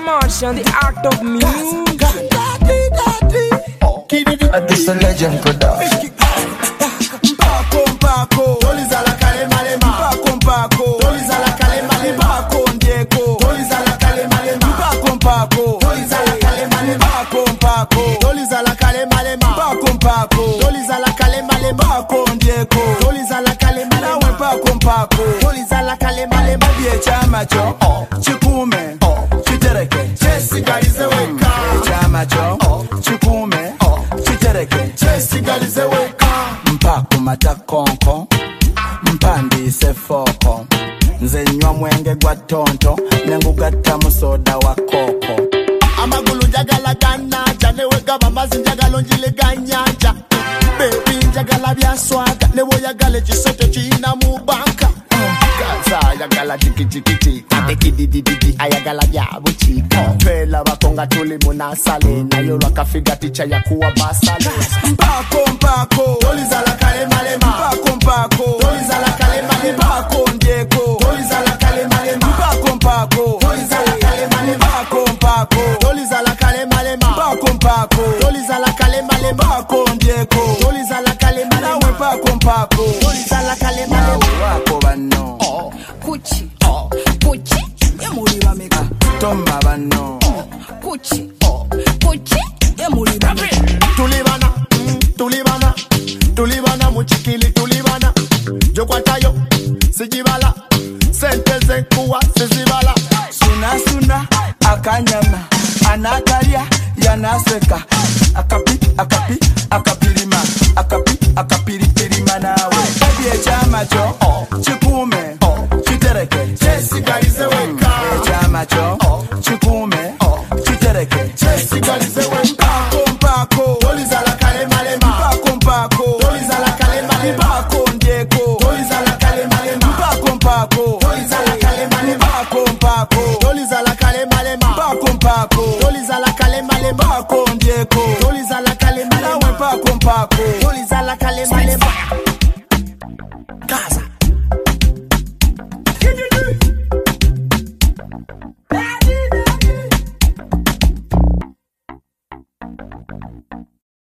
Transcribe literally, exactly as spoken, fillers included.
Martian, the art of music. This is a legend production. Mpako mpako Toliza la kale malema Mpako mpako Toliza la kale malema Mpako ndieko Toliza la kale malema Mpako mpako Toliza la kale malema Mpako mpako Toliza la kale malema Mpako mpako Toliza la kale malema Mpako ndieko Toliza la kale malema Mpako mpako Toliza la kale malema Bie chama cho Chikume Chitereke Chesigalize weka Chama cho Chikume Chitereke Chesigalize weka Mpako matakonko mpandise foko nze nywa mwenge gwa tonto nengugatta musoda wa koko amagulu njagala ganaja newegaba mazi njagala onjile ganyanja baby njagala byaswaga newoyagala ekisoto kiyina mu banka gaza ayagala tikitikitika tekididididi ayagala byabukiika twela bakonga tuli munasale nayo lwakafiga ticha yakuwa basale mpako mpako toliza la kale malema mpako mpako toliza la kale malema mpako ndieko toliza la kale malema mpako mpako toliza la kale malema mpako mpako toliza la kale malema mpako mpako toliza la kale malema mpako ndieko toliza la kale malema mpako mpako toliza la kale malema wako bano Kuchi, Kuchi, emuli bameka. Tomba bano Kuchi, Kuchi, emuli bameka. Tulibana, tulibana, tulibana muchikili tulibana. Jokwatayo, sijibala, sente zenkuwa sizibala. Suna suna, akanyama, anakalia, yanaseka. Akapi, akapi, akapirima, akapi, akapiripirima nawe. Kabie chama cho, chikume, chitereke. Chesigalize weka. Chama cho, chikume, chitereke. Chesigalize weka. Mpako mpako, toliza la kale malema. Mpako mpako, toliza la kale malema. Mpako ndieko, toliza la kale malema. Mpako mpako, toliza la kale malema. Mpako mpako, toliza la kale malema. Mpako mpako, toliza la kale malema. Mpako ndieko, toliza la kale malema. Mpako mpako, toliza la kale malema.